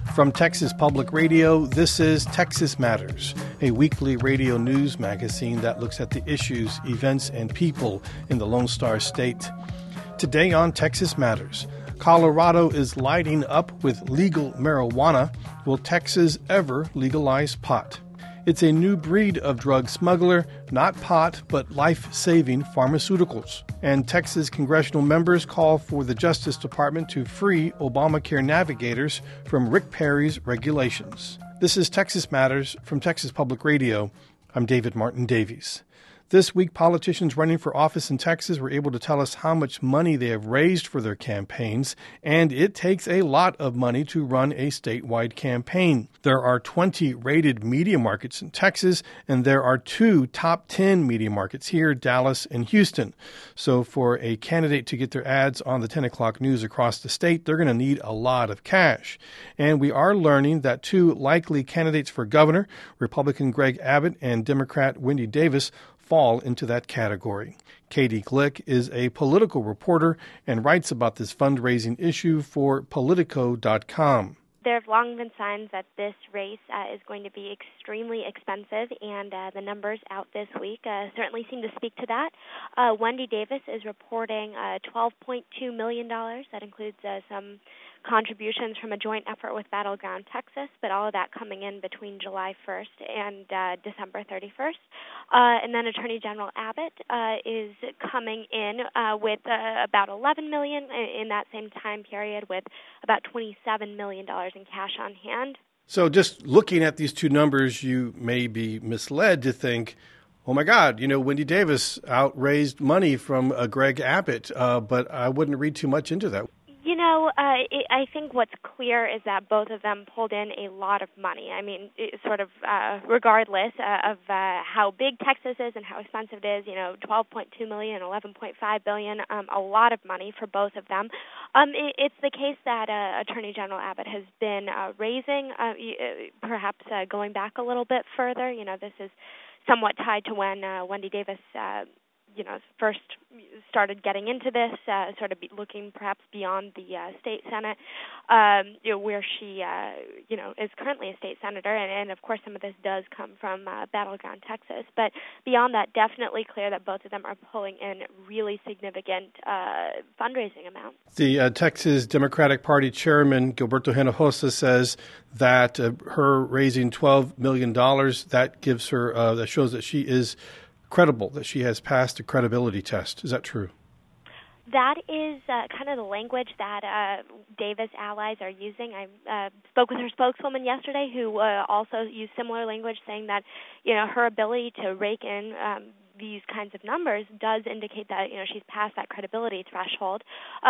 From Texas Public Radio, this is Texas Matters, a weekly radio news magazine that looks at the issues, events, and people in the Lone Star State. Today on Texas Matters, Colorado is lighting up with legal marijuana. Will Texas ever legalize pot? It's a new breed of drug smuggler, not pot, but life-saving pharmaceuticals. And Texas congressional members call for the Justice Department to free Obamacare navigators from Rick Perry's regulations. This is Texas Matters from Texas Public Radio. I'm David Martin Davies. This week, politicians running for office in Texas were able to tell us how much money they have raised for their campaigns, and it takes a lot of money to run a statewide campaign. There are 20 rated media markets in Texas, and there are 2 top 10 media markets here, Dallas and Houston. So for a candidate to get their ads on the 10 o'clock news across the state, they're going to need a lot of cash. And we are learning that 2 likely candidates for governor, Republican Greg Abbott and Democrat Wendy Davis, fall into that category. Katie Glick is a political reporter and writes about this fundraising issue for Politico.com. There have long been signs that this race is going to be extremely expensive, and the numbers out this week certainly seem to speak to that. Wendy Davis is reporting $12.2 million. That includes some contributions from a joint effort with Battleground Texas, but all of that coming in between July 1st and December 31st. And then Attorney General Abbott is coming in with about $11 million in that same time period, with about $27 million in cash on hand. So just looking at these 2 numbers, you may be misled to think, oh my God, Wendy Davis outraised money from Greg Abbott, but I wouldn't read too much into that. I think what's clear is that both of them pulled in a lot of money. I mean, regardless of how big Texas is and how expensive it is, $12.2 million, $11.5 billion, a lot of money for both of them. It's the case that Attorney General Abbott has been raising, perhaps going back a little bit further. This is somewhat tied to when Wendy Davis first started getting into this, looking perhaps beyond the state Senate, where she, is currently a state senator. And of course, some of this does come from Battleground Texas. But beyond that, definitely clear that both of them are pulling in really significant fundraising amounts. The Texas Democratic Party chairman, Gilberto Hinojosa, says that her raising $12 million, that gives her, that shows that she is credible, that she has passed the credibility test. Is that true? That is kind of the language that Davis allies are using. I spoke with her spokeswoman yesterday, who also used similar language, saying that her ability to rake in these kinds of numbers does indicate that she's passed that credibility threshold.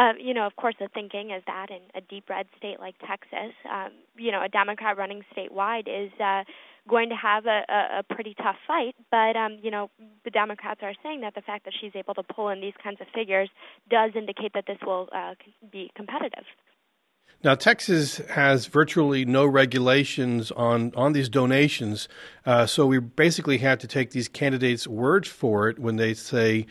Of course, the thinking is that in a deep red state like Texas, a Democrat running statewide is going to have a pretty tough fight. But the Democrats are saying that the fact that she's able to pull in these kinds of figures does indicate that this will be competitive. Now, Texas has virtually no regulations on these donations, so we basically have to take these candidates' words for it when they say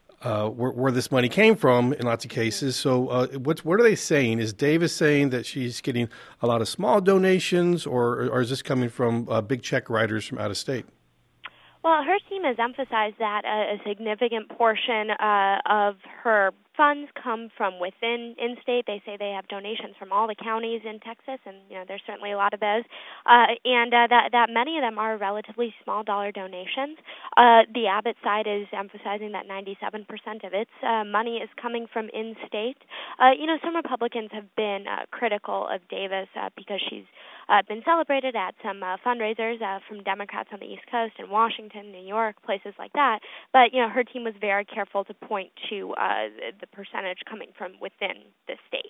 where this money came from in lots of cases. So what are they saying? Is Davis saying that she's getting a lot of small donations, or is this coming from big check writers from out of state? Well, her team has emphasized that a significant portion of her funds come from within in-state. They say they have donations from all the counties in Texas, and there's certainly a lot of those, and that many of them are relatively small dollar donations. The Abbott side is emphasizing that 97% of its money is coming from in-state. Some Republicans have been critical of Davis because she's been celebrated at some fundraisers from Democrats on the East Coast in Washington, New York, places like that. But, her team was very careful to point to the percentage coming from within the state.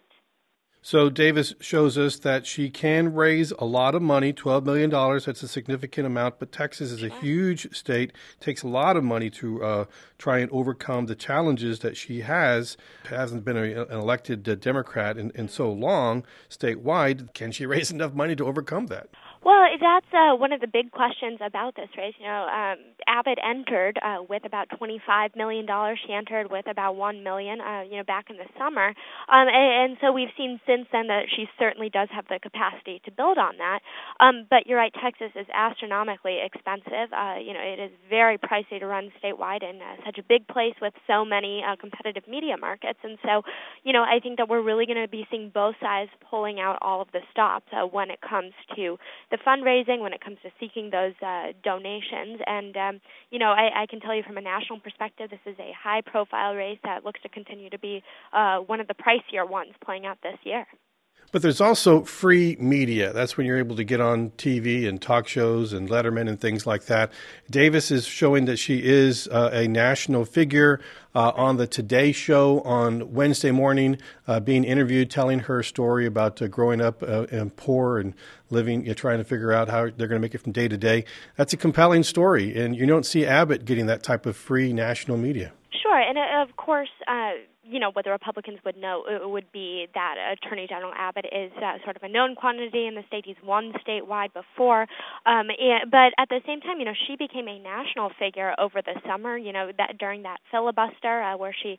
So Davis shows us that she can raise a lot of money, $12 million. That's a significant amount. But Texas is a huge state. It takes a lot of money to try and overcome the challenges that she has. Hasn't been an elected Democrat in so long statewide. Can she raise enough money to overcome that? Well, that's one of the big questions about this race. Abbott entered with about $25 million. She entered with about $1 million, back in the summer. And so we've seen since then that she certainly does have the capacity to build on that. But you're right, Texas is astronomically expensive. It is very pricey to run statewide in such a big place with so many competitive media markets. And so, I think that we're really going to be seeing both sides pulling out all of the stops when it comes to the fundraising, when it comes to seeking those donations. And, I can tell you from a national perspective, this is a high-profile race that looks to continue to be one of the pricier ones playing out this year. But there's also free media. That's when you're able to get on TV and talk shows and Letterman and things like that. Davis is showing that she is a national figure on the Today Show on Wednesday morning, being interviewed, telling her story about growing up and poor and living, trying to figure out how they're going to make it from day to day. That's a compelling story, and you don't see Abbott getting that type of free national media. Sure, and of course, what the Republicans would know would be that Attorney General Abbott is sort of a known quantity in the state. He's won statewide before. But at the same time, she became a national figure over the summer, that during that filibuster where she,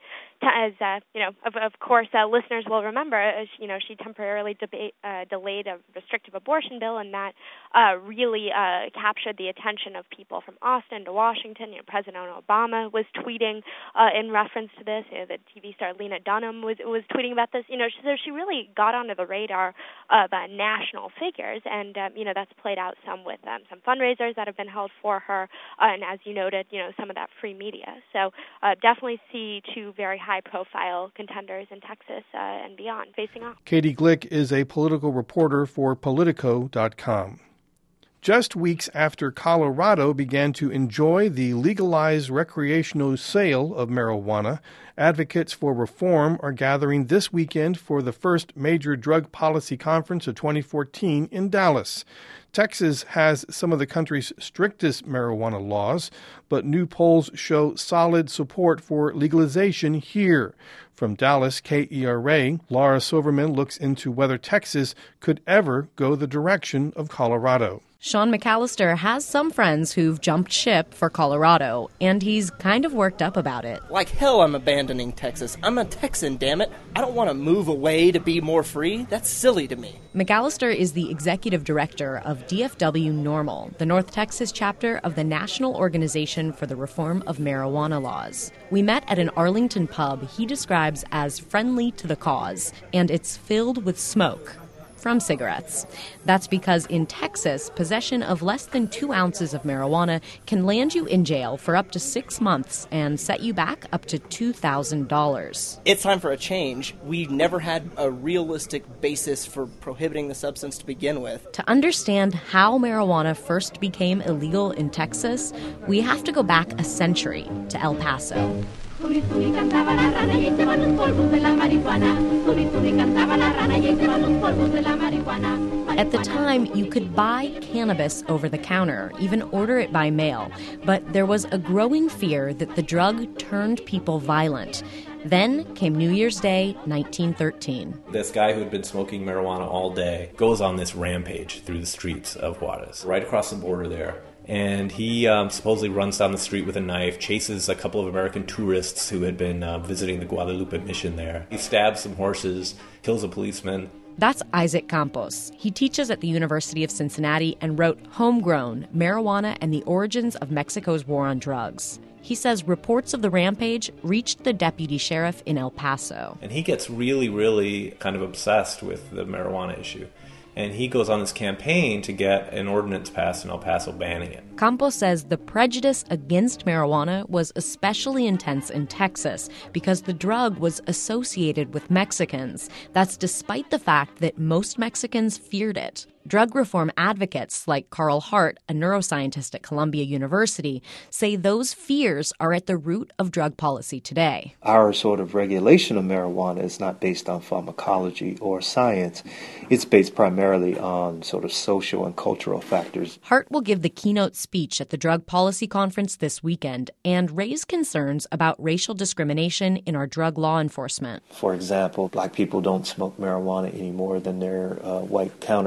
of course, listeners will remember, she temporarily delayed a restrictive abortion bill, and that really captured the attention of people from Austin to Washington. President Obama was tweeting in reference to this. The TV star Lena Dunham was tweeting about this. So she really got onto the radar of national figures, and that's played out some with some fundraisers that have been held for her, and as you noted, some of that free media. So definitely see two very high-profile contenders in Texas and beyond facing off. Katie Glick is a political reporter for Politico.com. Just weeks after Colorado began to enjoy the legalized recreational sale of marijuana, advocates for reform are gathering this weekend for the first major drug policy conference of 2014 in Dallas. Texas has some of the country's strictest marijuana laws, but new polls show solid support for legalization here. From Dallas, KERA, Laura Silverman looks into whether Texas could ever go the direction of Colorado. Sean McAllister has some friends who've jumped ship for Colorado, and he's kind of worked up about it. Like hell I'm abandoning Texas. I'm a Texan, damn it. I don't want to move away to be more free. That's silly to me. McAllister is the executive director of DFW NORML, the North Texas chapter of the National Organization for the Reform of Marijuana Laws. We met at an Arlington pub he describes as friendly to the cause, and it's filled with smoke from cigarettes. That's because in Texas, possession of less than 2 ounces of marijuana can land you in jail for up to 6 months and set you back up to $2,000. It's time for a change. We've never had a realistic basis for prohibiting the substance to begin with. To understand how marijuana first became illegal in Texas, we have to go back a century to El Paso. At the time, you could buy cannabis over the counter, even order it by mail. But there was a growing fear that the drug turned people violent. Then came New Year's Day, 1913. This guy who had been smoking marijuana all day goes on this rampage through the streets of Juarez, right across the border there. And he supposedly runs down the street with a knife, chases a couple of American tourists who had been visiting the Guadalupe mission there. He stabs some horses, kills a policeman. That's Isaac Campos. He teaches at the University of Cincinnati and wrote Homegrown, Marijuana and the Origins of Mexico's War on Drugs. He says reports of the rampage reached the deputy sheriff in El Paso. And he gets really, really kind of obsessed with the marijuana issue. And he goes on this campaign to get an ordinance passed in El Paso banning it. Campos says the prejudice against marijuana was especially intense in Texas because the drug was associated with Mexicans. That's despite the fact that most Mexicans feared it. Drug reform advocates like Carl Hart, a neuroscientist at Columbia University, say those fears are at the root of drug policy today. Our sort of regulation of marijuana is not based on pharmacology or science. It's based primarily on sort of social and cultural factors. Hart will give the keynote speech at the Drug Policy Conference this weekend and raise concerns about racial discrimination in our drug law enforcement. For example, black people don't smoke marijuana any more than their white counterparts.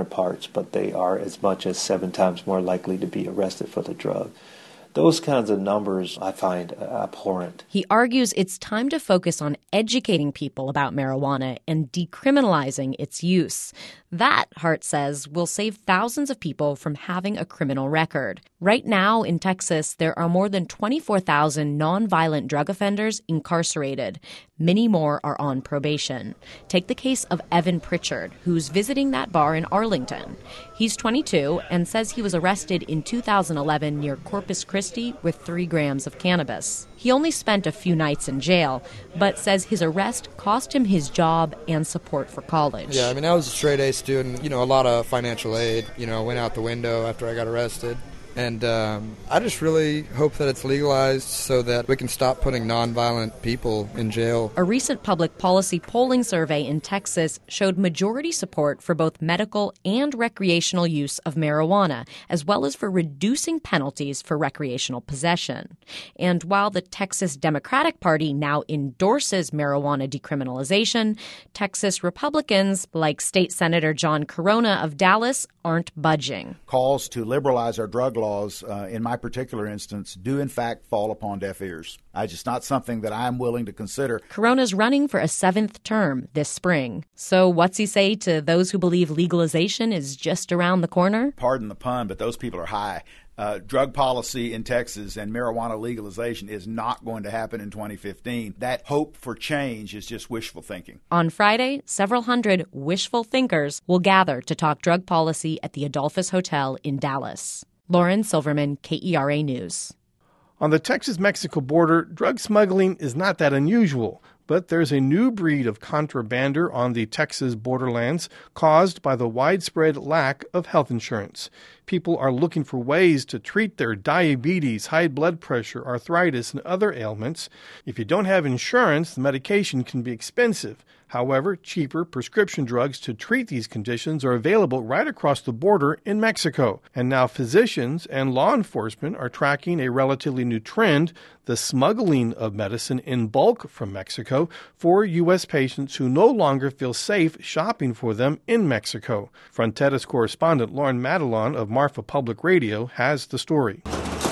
but they are as much as 7 times more likely to be arrested for the drug. Those kinds of numbers I find abhorrent. He argues it's time to focus on educating people about marijuana and decriminalizing its use. That, Hart says, will save thousands of people from having a criminal record. Right now in Texas, there are more than 24,000 nonviolent drug offenders incarcerated. Many more are on probation. Take the case of Evan Pritchard, who's visiting that bar in Arlington. He's 22 and says he was arrested in 2011 near Corpus Christi with 3 grams of cannabis. He only spent a few nights in jail, but says his arrest cost him his job and support for college. Yeah, I mean, I was a straight-A student. A lot of financial aid, went out the window after I got arrested. And I just really hope that it's legalized so that we can stop putting nonviolent people in jail. A recent public policy polling survey in Texas showed majority support for both medical and recreational use of marijuana, as well as for reducing penalties for recreational possession. And while the Texas Democratic Party now endorses marijuana decriminalization, Texas Republicans, like State Senator John Corona of Dallas, aren't budging. Calls to liberalize our drug laws, in my particular instance, do in fact fall upon deaf ears. It's just not something that I'm willing to consider. Corona's running for a 7th term this spring. So what's he say to those who believe legalization is just around the corner? Pardon the pun, but those people are high. Drug policy in Texas and marijuana legalization is not going to happen in 2015. That hope for change is just wishful thinking. On Friday, several hundred wishful thinkers will gather to talk drug policy at the Adolphus Hotel in Dallas. Lauren Silverman, KERA News. On the Texas-Mexico border, drug smuggling is not that unusual, but there's a new breed of contrabander on the Texas borderlands caused by the widespread lack of health insurance. People are looking for ways to treat their diabetes, high blood pressure, arthritis, and other ailments. If you don't have insurance, the medication can be expensive. However, cheaper prescription drugs to treat these conditions are available right across the border in Mexico. And now physicians and law enforcement are tracking a relatively new trend, the smuggling of medicine in bulk from Mexico for U.S. patients who no longer feel safe shopping for them in Mexico. Fronteras correspondent Lauren Madelon of Marfa Public Radio has the story.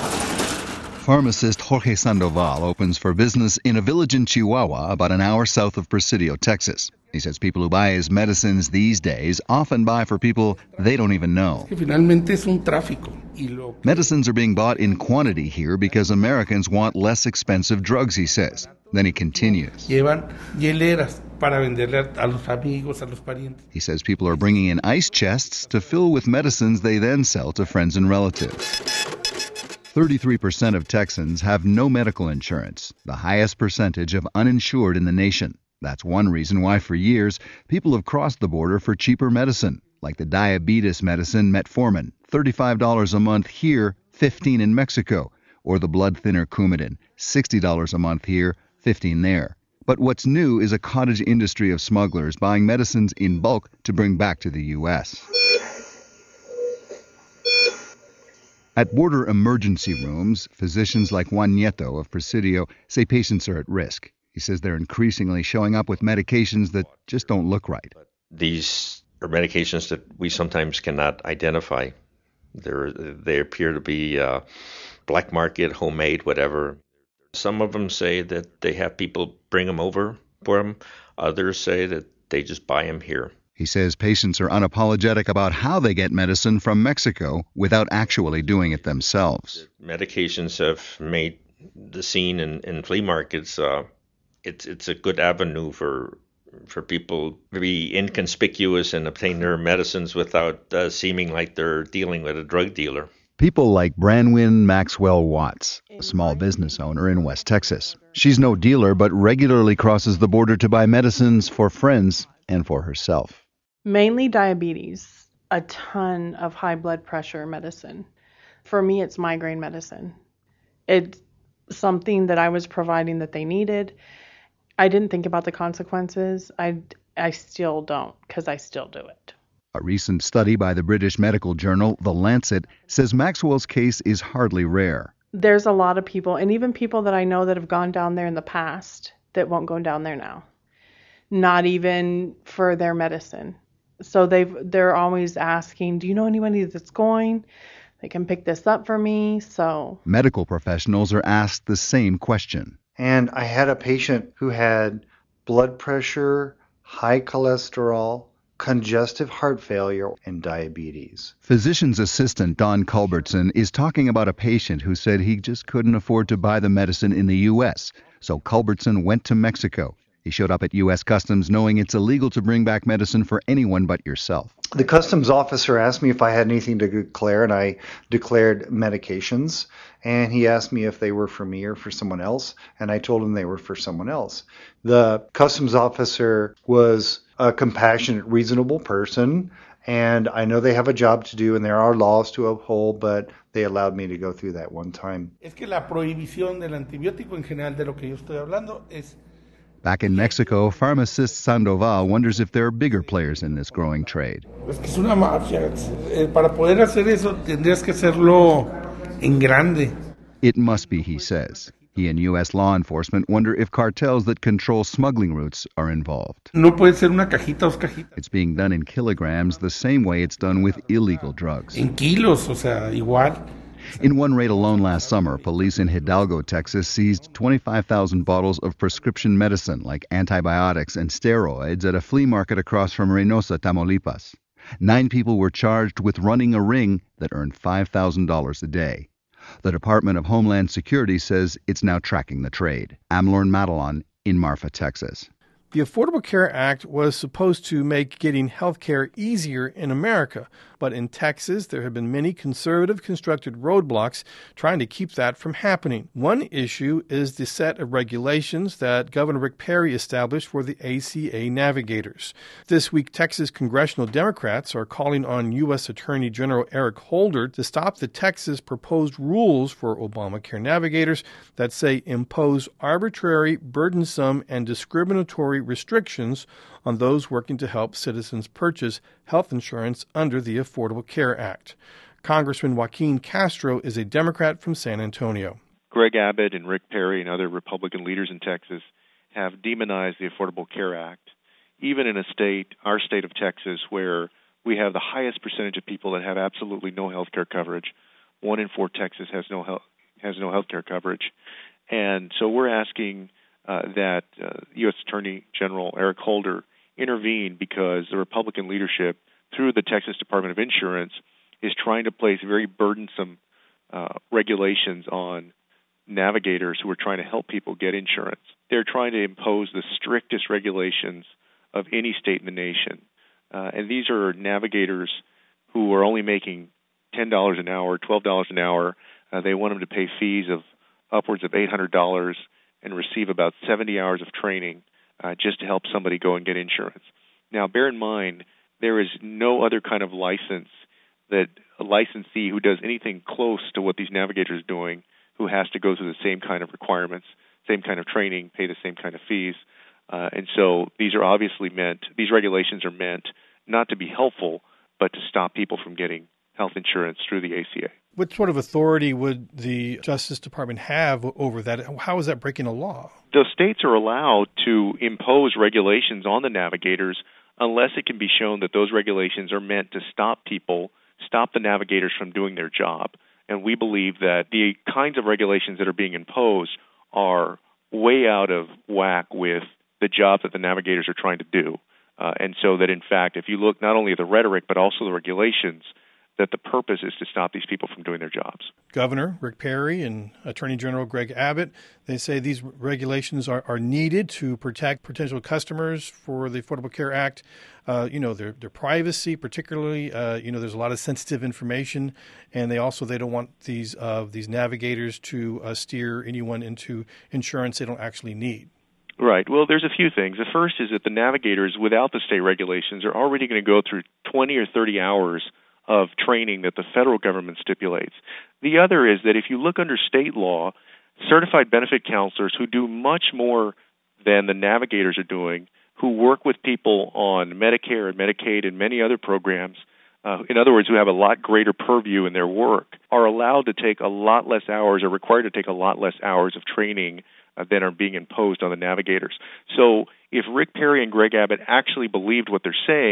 Pharmacist Jorge Sandoval opens for business in a village in Chihuahua about an hour south of Presidio, Texas. He says people who buy his medicines these days often buy for people they don't even know. Medicines are being bought in quantity here because Americans want less expensive drugs, he says. Then he continues. He says people are bringing in ice chests to fill with medicines they then sell to friends and relatives. 33% of Texans have no medical insurance, the highest percentage of uninsured in the nation. That's one reason why for years people have crossed the border for cheaper medicine, like the diabetes medicine metformin, $35 a month here, $15 in Mexico, or the blood thinner Coumadin, $60 a month here, $15 there. But what's new is a cottage industry of smugglers buying medicines in bulk to bring back to the U.S. At border emergency rooms, physicians like Juan Nieto of Presidio say patients are at risk. He says they're increasingly showing up with medications that just don't look right. These are medications that we sometimes cannot identify. They appear to be black market, homemade, whatever. Some of them say that they have people bring them over for them. Others say that they just buy them here. He says patients are unapologetic about how they get medicine from Mexico without actually doing it themselves. Medications have made the scene in flea markets. It's a good avenue for people to be inconspicuous and obtain their medicines without seeming like they're dealing with a drug dealer. People like Branwyn Maxwell Watts, a small business owner in West Texas. She's no dealer, but regularly crosses the border to buy medicines for friends and for herself. Mainly diabetes, a ton of high blood pressure medicine. For me, it's migraine medicine. It's something that I was providing that they needed. I didn't think about the consequences. I still don't, because I still do it. A recent study by the British medical journal The Lancet says Maxwell's case is hardly rare. There's a lot of people, and even people that I know that have gone down there in the past, that won't go down there now. Not even for their medicine. So they're always asking, do you know anybody that's going? They can pick this up for me. So medical professionals are asked the same question. And I had a patient who had blood pressure, high cholesterol, congestive heart failure, and diabetes. Physician's assistant Don Culbertson is talking about a patient who said he just couldn't afford to buy the medicine in the U.S., so Culbertson went to Mexico. He showed up at U.S. Customs knowing it's illegal to bring back medicine for anyone but yourself. The customs officer asked me if I had anything to declare, and I declared medications. And he asked me if they were for me or for someone else, and I told him they were for someone else. The customs officer was a compassionate, reasonable person, and I know they have a job to do and there are laws to uphold, but they allowed me to go through that one time. Es que la prohibición del antibiótico en general de lo que yo estoy hablando es. Back in Mexico, pharmacist Sandoval wonders if there are bigger players in this growing trade. Es que es una mafia. Para poder hacer eso tendrías que hacerlo en grande. It must be, he says. He and U.S. law enforcement wonder if cartels that control smuggling routes are involved. No puede ser una cajita, dos cajitas. It's being done in kilograms the same way it's done with illegal drugs. En kilos, o sea, igual. In one raid alone last summer, police in Hidalgo, Texas, seized 25,000 bottles of prescription medicine like antibiotics and steroids at a flea market across from Reynosa, Tamaulipas. 9 people were charged with running a ring that earned $5,000 a day. The Department of Homeland Security says it's now tracking the trade. I'm Lorne Madelon in Marfa, Texas. The Affordable Care Act was supposed to make getting health care easier in America, but in Texas there have been many conservative constructed roadblocks trying to keep that from happening. One issue is the set of regulations that Governor Rick Perry established for the ACA navigators. This week, Texas congressional Democrats are calling on U.S. Attorney General Eric Holder to stop the Texas proposed rules for Obamacare navigators that say impose arbitrary, burdensome, and discriminatory restrictions on those working to help citizens purchase health insurance under the Affordable Care Act. Congressman Joaquin Castro is a Democrat from San Antonio. Greg Abbott and Rick Perry and other Republican leaders in Texas have demonized the Affordable Care Act, even in a state, our state of Texas, where we have the highest percentage of people that have absolutely no health care coverage. 1 in 4 Texas has no health care coverage. And so we're asking that U.S. Attorney General Eric Holder intervene because the Republican leadership, through the Texas Department of Insurance, is trying to place very burdensome regulations on navigators who are trying to help people get insurance. They're trying to impose the strictest regulations of any state in the nation. And these are navigators who are only making $10 an hour, $12 an hour. They want them to pay fees of upwards of $800 and receive about 70 hours of training just to help somebody go and get insurance. Now, bear in mind, there is no other kind of license that a licensee who does anything close to what these navigators are doing, who has to go through the same kind of requirements, same kind of training, pay the same kind of fees. And so these regulations are meant not to be helpful, but to stop people from getting health insurance through the ACA. What sort of authority would the Justice Department have over that? How is that breaking a law? The states are allowed to impose regulations on the navigators unless it can be shown that those regulations are meant to stop the navigators from doing their job. And we believe that the kinds of regulations that are being imposed are way out of whack with the job that the navigators are trying to do. And so that, in fact, if you look not only at the rhetoric but also the regulations, that the purpose is to stop these people from doing their jobs. Governor Rick Perry and Attorney General Greg Abbott, they say these regulations are needed to protect potential customers for the Affordable Care Act. Their privacy, particularly. There's a lot of sensitive information, and they don't want these navigators to steer anyone into insurance they don't actually need. Right. Well, there's a few things. The first is that the navigators, without the state regulations, are already going to go through 20 or 30 hours of training that the federal government stipulates. The other is that if you look under state law, certified benefit counselors who do much more than the navigators are doing, who work with people on Medicare and Medicaid and many other programs, in other words, who have a lot greater purview in their work, are allowed to take a lot less hours, or required to take a lot less hours of training than are being imposed on the navigators. So if Rick Perry and Greg Abbott actually believed what they're saying,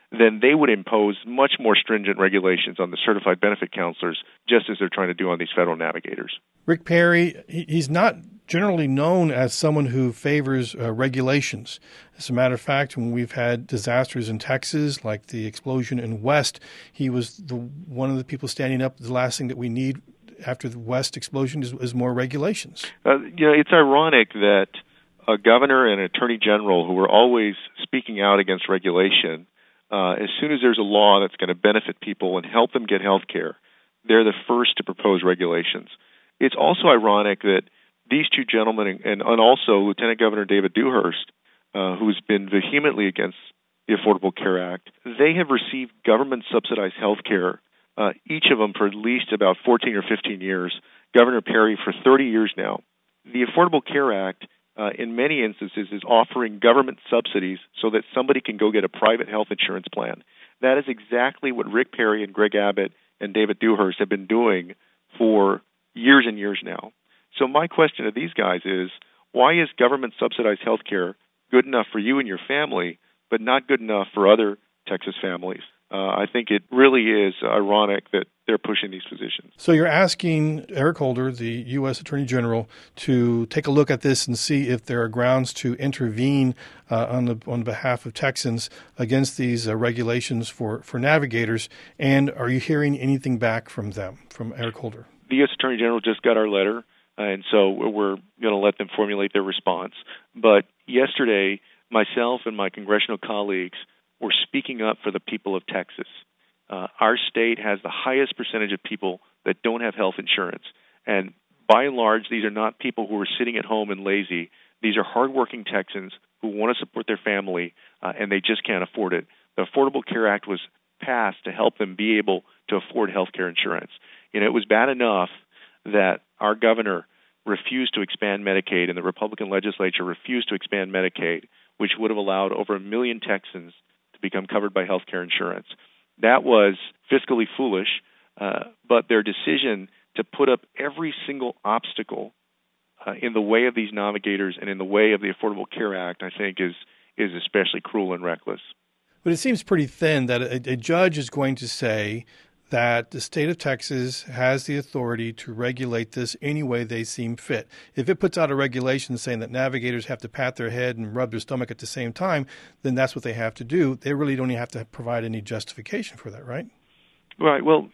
then they would impose much more stringent regulations on the certified benefit counselors, just as they're trying to do on these federal navigators. Rick Perry, he's not generally known as someone who favors regulations. As a matter of fact, when we've had disasters in Texas, like the explosion in West, he was one of the people standing up. The last thing that we need after the West explosion is more regulations. It's ironic that a governor and an attorney general who are always speaking out against regulation, as soon as there's a law that's going to benefit people and help them get health care, they're the first to propose regulations. It's also ironic that these two gentlemen and also Lieutenant Governor David Dewhurst, who's been vehemently against the Affordable Care Act, they have received government-subsidized health care, each of them for at least about 14 or 15 years, Governor Perry for 30 years now. The Affordable Care Act, in many instances, is offering government subsidies so that somebody can go get a private health insurance plan. That is exactly what Rick Perry and Greg Abbott and David Dewhurst have been doing for years and years now. So my question to these guys is, why is government-subsidized health care good enough for you and your family, but not good enough for other Texas families? I think it really is ironic that they're pushing these positions. So you're asking Eric Holder, the U.S. Attorney General, to take a look at this and see if there are grounds to intervene on behalf of Texans against these regulations for navigators. And are you hearing anything back from them, from Eric Holder? The U.S. Attorney General just got our letter, and so we're going to let them formulate their response. But yesterday, myself and my congressional colleagues were speaking up for the people of Texas. Our state has the highest percentage of people that don't have health insurance. And by and large, these are not people who are sitting at home and lazy. These are hardworking Texans who want to support their family, and they just can't afford it. The Affordable Care Act was passed to help them be able to afford health care insurance. It was bad enough that our governor refused to expand Medicaid and the Republican legislature refused to expand Medicaid, which would have allowed over 1 million Texans to become covered by health care insurance. That was fiscally foolish, but their decision to put up every single obstacle in the way of these navigators and in the way of the Affordable Care Act, I think, is especially cruel and reckless. But it seems pretty thin that a judge is going to say that the state of Texas has the authority to regulate this any way they seem fit. If it puts out a regulation saying that navigators have to pat their head and rub their stomach at the same time, then that's what they have to do. They really don't even have to provide any justification for that, right? Right. Well,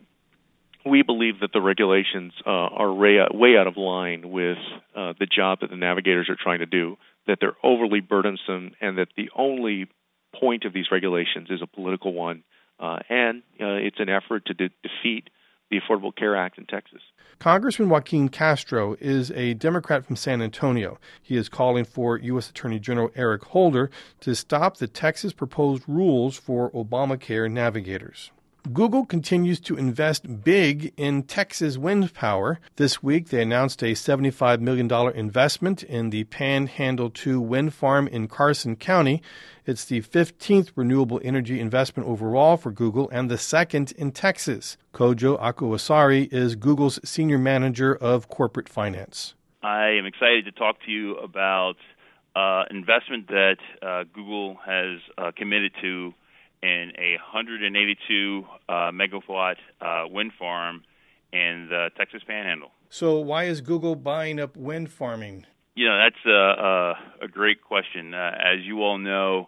we believe that the regulations are way out of line with the job that the navigators are trying to do, that they're overly burdensome, and that the only point of these regulations is a political one. And it's an effort to defeat the Affordable Care Act in Texas. Congressman Joaquin Castro is a Democrat from San Antonio. He is calling for U.S. Attorney General Eric Holder to stop the Texas proposed rules for Obamacare navigators. Google continues to invest big in Texas wind power. This week, they announced a $75 million investment in the Panhandle 2 wind farm in Carson County. It's the 15th renewable energy investment overall for Google and the second in Texas. Kojo Akuasari is Google's senior manager of corporate finance. I am excited to talk to you about investment that Google has committed to in a 182 megawatt wind farm in the Texas Panhandle. So why is Google buying up wind farming? That's a great question. As you all know,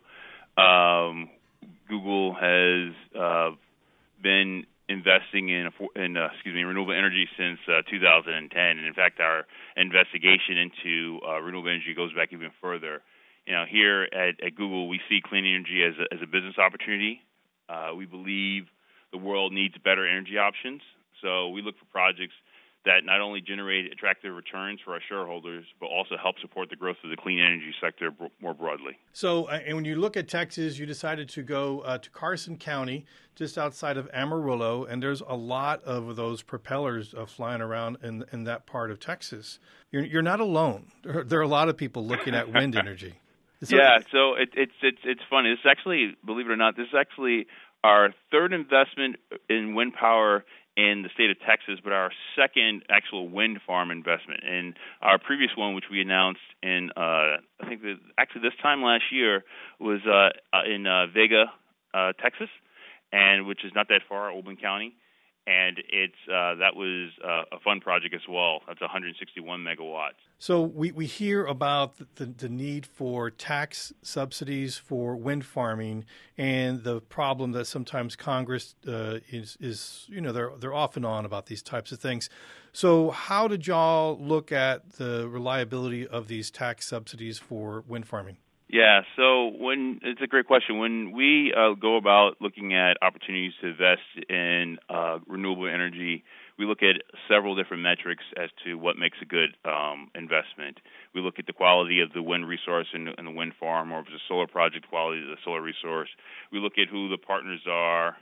Google has been investing in renewable energy since 2010, and in fact, our investigation into renewable energy goes back even further. Here at Google, we see clean energy as a business opportunity. We believe the world needs better energy options, so we look for projects that not only generate attractive returns for our shareholders, but also help support the growth of the clean energy sector more broadly. So, and when you look at Texas, you decided to go to Carson County, just outside of Amarillo, and there's a lot of those propellers flying around in that part of Texas. You're not alone. There are a lot of people looking at wind energy. So it's funny. This is actually, believe it or not, this is actually our third investment in wind power in the state of Texas, but our second actual wind farm investment. And our previous one, which we announced in, I think actually this time last year, was in Vega, Texas, and which is not that far, Oldham County. And that was a fun project as well. That's 161 megawatts. So we hear about the need for tax subsidies for wind farming and the problem that sometimes Congress is they're off and on about these types of things. So how did y'all look at the reliability of these tax subsidies for wind farming? Yeah, so it's a great question. When we go about looking at opportunities to invest in renewable energy, we look at several different metrics as to what makes a good investment. We look at the quality of the wind resource in the wind farm, or if it's a solar project, quality of the solar resource. We look at who the partners are.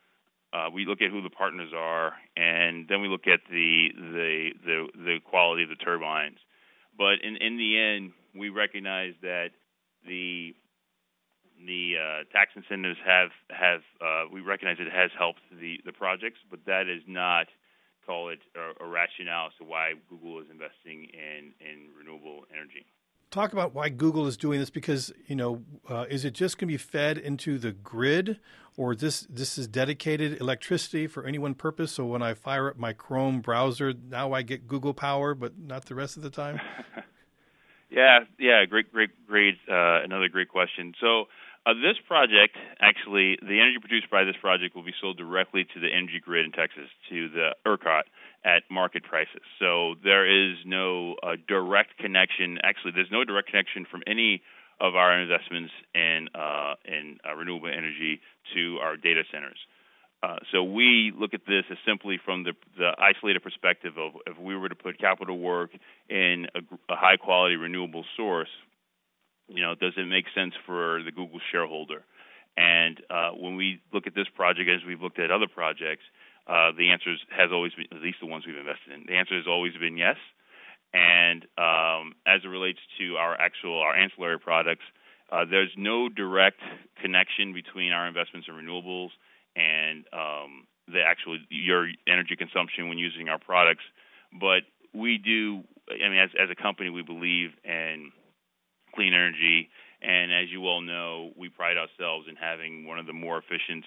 And then we look at the quality of the turbines. But in the end, we recognize that the tax incentives we recognize it has helped the projects, but that is not, call it, a rationale as to why Google is investing in renewable energy. Talk about why Google is doing this, because is it just going to be fed into the grid, or this is dedicated electricity for any one purpose? So when I fire up my Chrome browser, now I get Google power, but not the rest of the time. Yeah, great. Another great question. So this project, actually, the energy produced by this project will be sold directly to the energy grid in Texas, to the ERCOT, at market prices. So there is no direct connection. Actually, there's no direct connection from any of our investments in renewable energy to our data centers. So we look at this as simply from the isolated perspective of if we were to put capital work in a high-quality renewable source, does it make sense for the Google shareholder? And when we look at this project, as we've looked at other projects, the answer has always been, at least the ones we've invested in, the answer has always been yes. And as it relates to our ancillary products, there's no direct connection between our investments in renewables and your energy consumption when using our products. But we do, as a company, we believe in clean energy, and as you all know, we pride ourselves in having one of the more efficient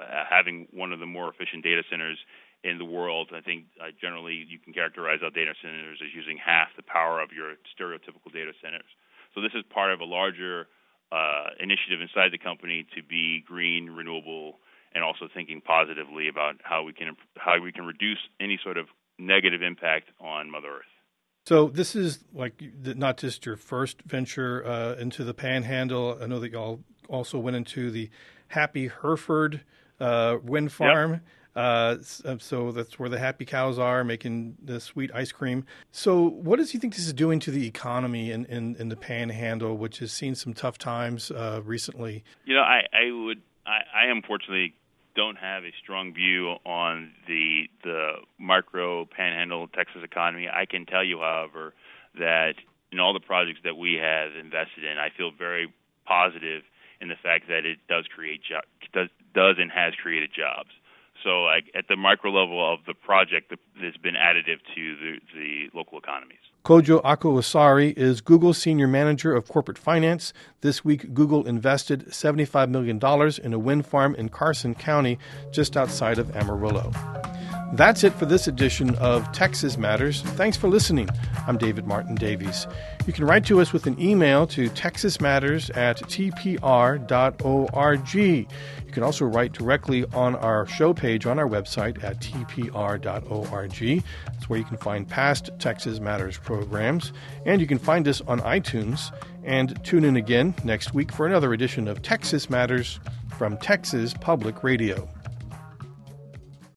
data centers in the world. I think generally you can characterize our data centers as using half the power of your stereotypical data centers. So this is part of a larger initiative inside the company to be green, renewable, and also thinking positively about how we can reduce any sort of negative impact on Mother Earth. So this is not just your first venture into the Panhandle. I know that y'all also went into the Happy Hereford wind farm. Yep. So that's where the happy cows are, making the sweet ice cream. So what does he think this is doing to the economy in the Panhandle, which has seen some tough times recently? I unfortunately don't have a strong view on the micro Panhandle Texas economy. I can tell you, however, that in all the projects that we have invested in, I feel very positive in the fact that it does create does and has created jobs. So at the micro level of the project, it's been additive to the local economies. Kojo Akosari is Google's Senior Manager of Corporate Finance. This week, Google invested $75 million in a wind farm in Carson County, just outside of Amarillo. That's it for this edition of Texas Matters. Thanks for listening. I'm David Martin Davies. You can write to us with an email to texasmatters@tpr.org. You can also write directly on our show page on our website at tpr.org. That's where you can find past Texas Matters programs. And you can find us on iTunes. And tune in again next week for another edition of Texas Matters from Texas Public Radio.